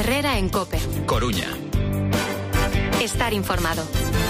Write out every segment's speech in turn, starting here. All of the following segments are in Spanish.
Herrera en COPE. Coruña. Estar informado.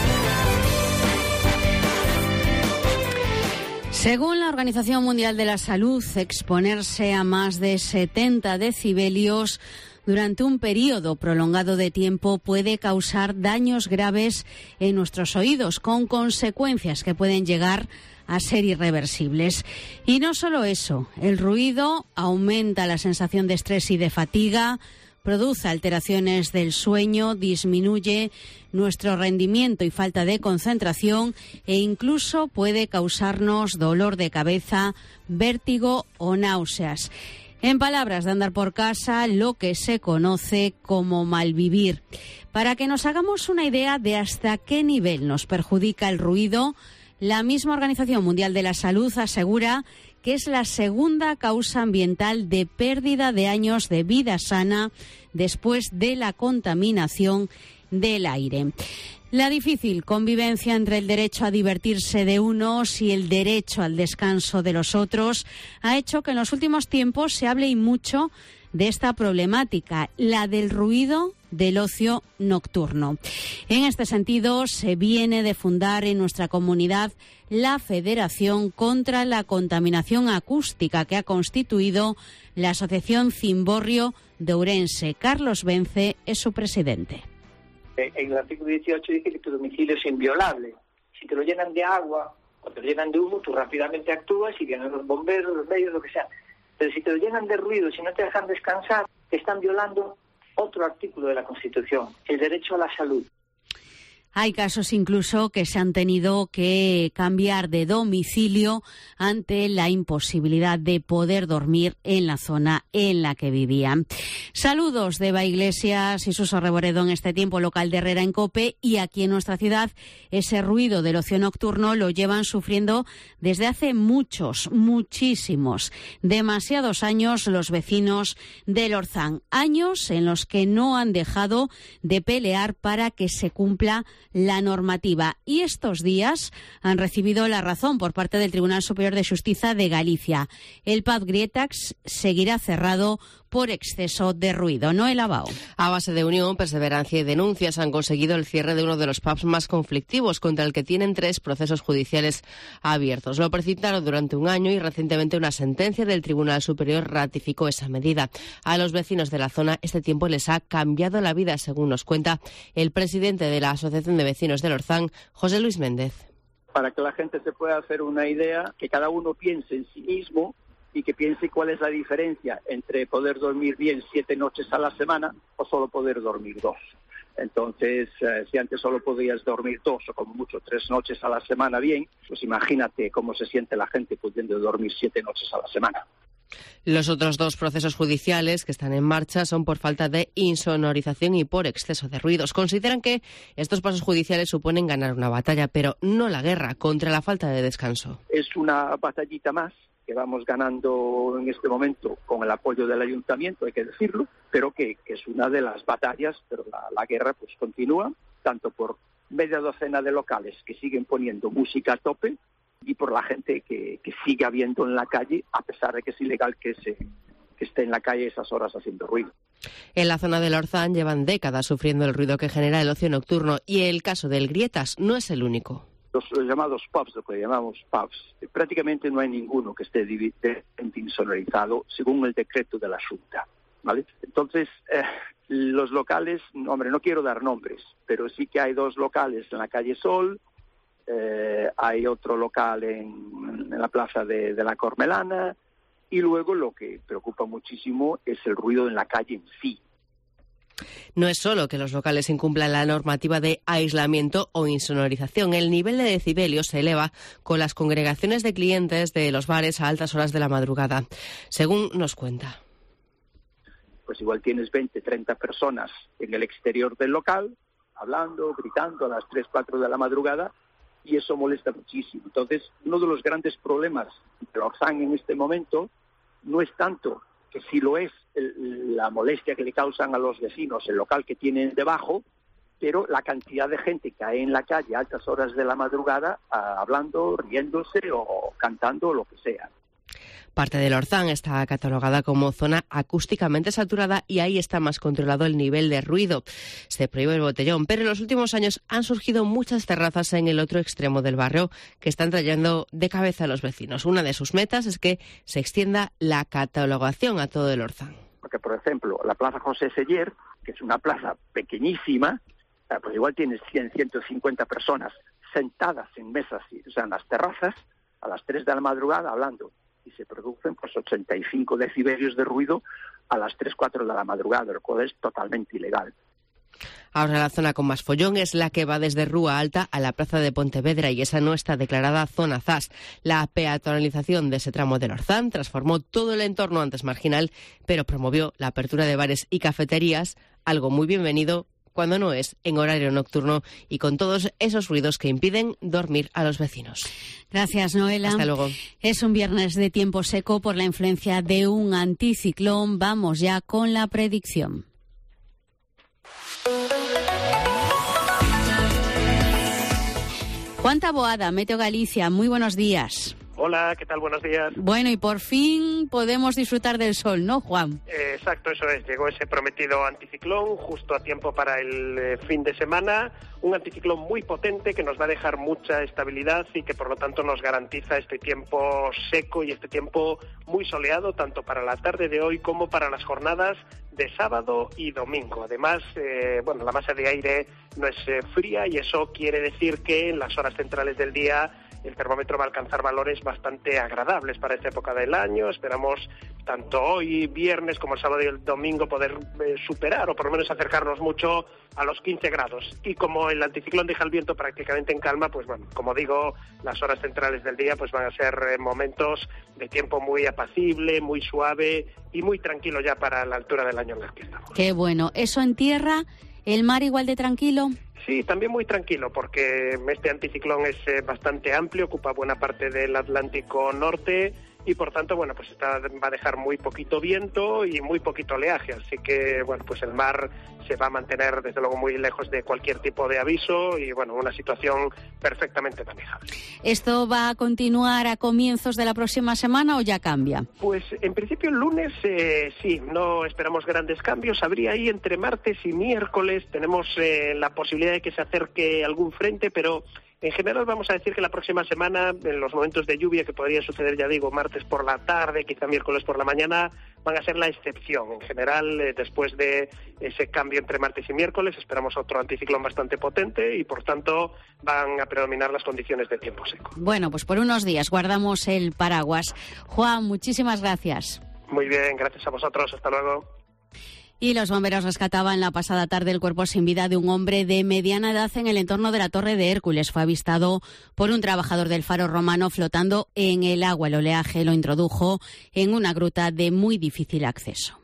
Según la Organización Mundial de la Salud, exponerse a más de 70 decibelios durante un periodo prolongado de tiempo puede causar daños graves en nuestros oídos, con consecuencias que pueden llegar a ser irreversibles. Y no solo eso, el ruido aumenta la sensación de estrés y de fatiga, produce alteraciones del sueño, disminuye nuestro rendimiento y falta de concentración e incluso puede causarnos dolor de cabeza, vértigo o náuseas. En palabras de andar por casa, lo que se conoce como malvivir. Para que nos hagamos una idea de hasta qué nivel nos perjudica el ruido, la misma Organización Mundial de la Salud asegura que es la segunda causa ambiental de pérdida de años de vida sana después de la contaminación del aire. La difícil convivencia entre el derecho a divertirse de unos y el derecho al descanso de los otros ha hecho que en los últimos tiempos se hable y mucho de esta problemática, la del ruido del ocio nocturno. En este sentido, se viene de fundar en nuestra comunidad la Federación contra la Contaminación Acústica, que ha constituido la Asociación Cimborrio de Ourense. Carlos Vence es su presidente. En el artículo 18 dice que tu domicilio es inviolable. Si te lo llenan de agua o te lo llenan de humo, tú rápidamente actúas y vienen los bomberos, los medios, lo que sea. Pero si te lo llenan de ruido, si no te dejan descansar, te están violando otro artículo de la Constitución, el derecho a la salud. Hay casos incluso que se han tenido que cambiar de domicilio ante la imposibilidad de poder dormir en la zona en la que vivían. Saludos de Eva Iglesias y Suso Reboredo en este tiempo local de Herrera en COPE, y aquí en nuestra ciudad ese ruido del ocio nocturno lo llevan sufriendo desde hace muchísimos, demasiados años los vecinos del Orzán. Años en los que no han dejado de pelear para que se cumpla la normativa, y estos días han recibido la razón por parte del Tribunal Superior de Xustiza de Galicia. El pub Grietax seguirá cerrado por exceso de ruido. Noel Abao. A base de unión, perseverancia y denuncias han conseguido el cierre de uno de los pubs más conflictivos, contra el que tienen 3 procesos judiciales abiertos. Lo precipitaron durante un año y recientemente una sentencia del Tribunal Superior ratificó esa medida. A los vecinos de la zona este tiempo les ha cambiado la vida, según nos cuenta el presidente de la Asociación de Vecinos del Orzán, José Luis Méndez. Para que la gente se pueda hacer una idea, que cada uno piense en sí mismo y que piense cuál es la diferencia entre poder dormir bien 7 noches a la semana o solo poder dormir 2. Entonces, si antes solo podías dormir 2 o como mucho 3 noches a la semana bien, pues imagínate cómo se siente la gente pudiendo dormir 7 noches a la semana. Los otros 2 procesos judiciales que están en marcha son por falta de insonorización y por exceso de ruidos. Consideran que estos pasos judiciales suponen ganar una batalla, pero no la guerra contra la falta de descanso. Es una batallita más que vamos ganando en este momento con el apoyo del ayuntamiento, hay que decirlo, pero que es una de las batallas, pero la guerra pues continúa, tanto por media docena de locales que siguen poniendo música a tope y por la gente que sigue habiendo en la calle, a pesar de que es ilegal que esté en la calle esas horas haciendo ruido. En la zona del Orzán llevan décadas sufriendo el ruido que genera el ocio nocturno, y el caso del Grietas no es el único. Los llamados pubs, lo que llamamos pubs, prácticamente no hay ninguno que esté debidamente insonorizado según el decreto de la Junta, ¿vale? Entonces, los locales, hombre, no quiero dar nombres, pero sí que hay 2 locales en la calle Sol, hay otro local en la plaza de la Cormelana, y luego lo que preocupa muchísimo es el ruido en la calle en sí. No es solo que los locales incumplan la normativa de aislamiento o insonorización. El nivel de decibelios se eleva con las congregaciones de clientes de los bares a altas horas de la madrugada, según nos cuenta. Pues igual tienes 20, 30 personas en el exterior del local, hablando, gritando a las 3, 4 de la madrugada, y eso molesta muchísimo. Entonces, uno de los grandes problemas de Orzán en este momento no es tanto, que sí lo es, la molestia que le causan a los vecinos el local que tienen debajo, pero la cantidad de gente que hay en la calle a altas horas de la madrugada hablando, riéndose o cantando o lo que sea. Parte del Orzán está catalogada como zona acústicamente saturada y ahí está más controlado el nivel de ruido. Se prohíbe el botellón, pero en los últimos años han surgido muchas terrazas en el otro extremo del barrio que están trayendo de cabeza a los vecinos. Una de sus metas es que se extienda la catalogación a todo el Orzán. Porque, por ejemplo, la Plaza José Seller, que es una plaza pequeñísima, pues igual tienes 100, 150 personas sentadas en mesas, o sea, en las terrazas, a las 3 de la madrugada hablando. Y se producen 85 decibelios de ruido a las 3, 4 de la madrugada, lo cual es totalmente ilegal. Ahora la zona con más follón es la que va desde Rúa Alta a la Plaza de Pontevedra y esa no está declarada zona ZAS. La peatonalización de ese tramo del Orzán transformó todo el entorno antes marginal, pero promovió la apertura de bares y cafeterías, algo muy bienvenido cuando no es en horario nocturno y con todos esos ruidos que impiden dormir a los vecinos. Gracias, Noela. Hasta luego. Es un viernes de tiempo seco por la influencia de un anticiclón. Vamos ya con la predicción. Juan Taboada, Meteo Galicia, muy buenos días. Hola, ¿qué tal? Buenos días. Bueno, y por fin podemos disfrutar del sol, ¿no, Juan? Exacto, eso es. Llegó ese prometido anticiclón justo a tiempo para el fin de semana. Un anticiclón muy potente que nos va a dejar mucha estabilidad y que por lo tanto nos garantiza este tiempo seco y este tiempo muy soleado, tanto para la tarde de hoy como para las jornadas de sábado y domingo. Además, la masa de aire no es fría y eso quiere decir que en las horas centrales del día el termómetro va a alcanzar valores bastante agradables para esta época del año. Esperamos tanto hoy, viernes, como el sábado y el domingo poder superar o por lo menos acercarnos mucho a los 15 grados. Y como el anticiclón deja el viento prácticamente en calma, pues bueno, como digo, las horas centrales del día pues van a ser momentos de tiempo muy apacible, muy suave y muy tranquilo ya para la altura del año en el que estamos. Qué bueno. ¿Eso en tierra? ¿El mar igual de tranquilo? Sí, también muy tranquilo, porque este anticiclón es bastante amplio, ocupa buena parte del Atlántico Norte y por tanto, bueno, pues va a dejar muy poquito viento y muy poquito oleaje, así que, bueno, pues el mar se va a mantener desde luego muy lejos de cualquier tipo de aviso y, bueno, una situación perfectamente manejable. ¿Esto va a continuar a comienzos de la próxima semana o ya cambia? Pues en principio el lunes sí, no esperamos grandes cambios. Habría ahí entre martes y miércoles, tenemos la posibilidad de que se acerque algún frente, pero en general vamos a decir que la próxima semana, en los momentos de lluvia que podría suceder, ya digo, martes por la tarde, quizá miércoles por la mañana, van a ser la excepción. En general, después de ese cambio entre martes y miércoles, esperamos otro anticiclón bastante potente y, por tanto, van a predominar las condiciones de tiempo seco. Bueno, pues por unos días guardamos el paraguas. Juan, muchísimas gracias. Muy bien, gracias a vosotros. Hasta luego. Y los bomberos rescataban la pasada tarde el cuerpo sin vida de un hombre de mediana edad en el entorno de la Torre de Hércules. Fue avistado por un trabajador del Faro Romano flotando en el agua. El oleaje lo introdujo en una gruta de muy difícil acceso.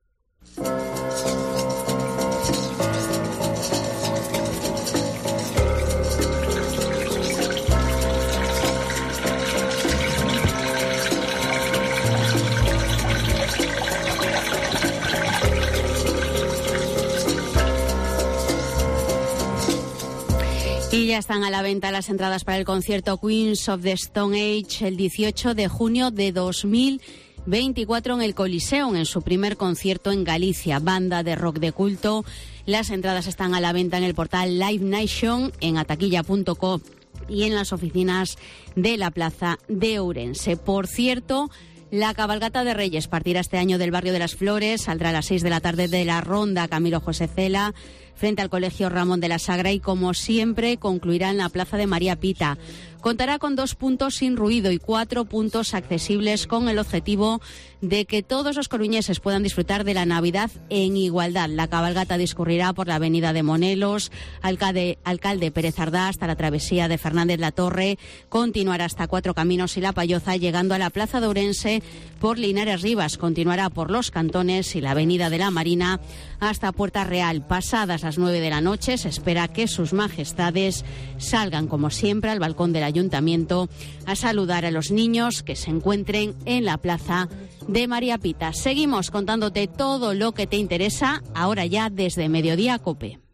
Y ya están a la venta las entradas para el concierto Queens of the Stone Age el 18 de junio de 2024 en el Coliseum, en su primer concierto en Galicia, banda de rock de culto. Las entradas están a la venta en el portal Live Nation, en ataquilla.com y en las oficinas de la Plaza de Ourense. Por cierto, la cabalgata de Reyes partirá este año del barrio de las Flores, saldrá a las 6 de la tarde de la Ronda Camilo José Cela, frente al Colegio Ramón de la Sagra y, como siempre, concluirá en la Plaza de María Pita. Contará con 2 puntos sin ruido y 4 puntos accesibles con el objetivo de que todos los coruñeses puedan disfrutar de la Navidad en igualdad. La cabalgata discurrirá por la avenida de Monelos, Alcalde Pérez Ardá hasta la travesía de Fernández La Torre, continuará hasta Cuatro Caminos y La Payoza, llegando a la Plaza de Ourense por Linares Rivas, continuará por Los Cantones y la avenida de la Marina hasta Puerta Real. Pasadas las 9 de la noche se espera que sus majestades salgan, como siempre, al balcón del Ayuntamiento a saludar a los niños que se encuentren en la Plaza de María Pita. Seguimos contándote todo lo que te interesa ahora ya desde Mediodía COPE.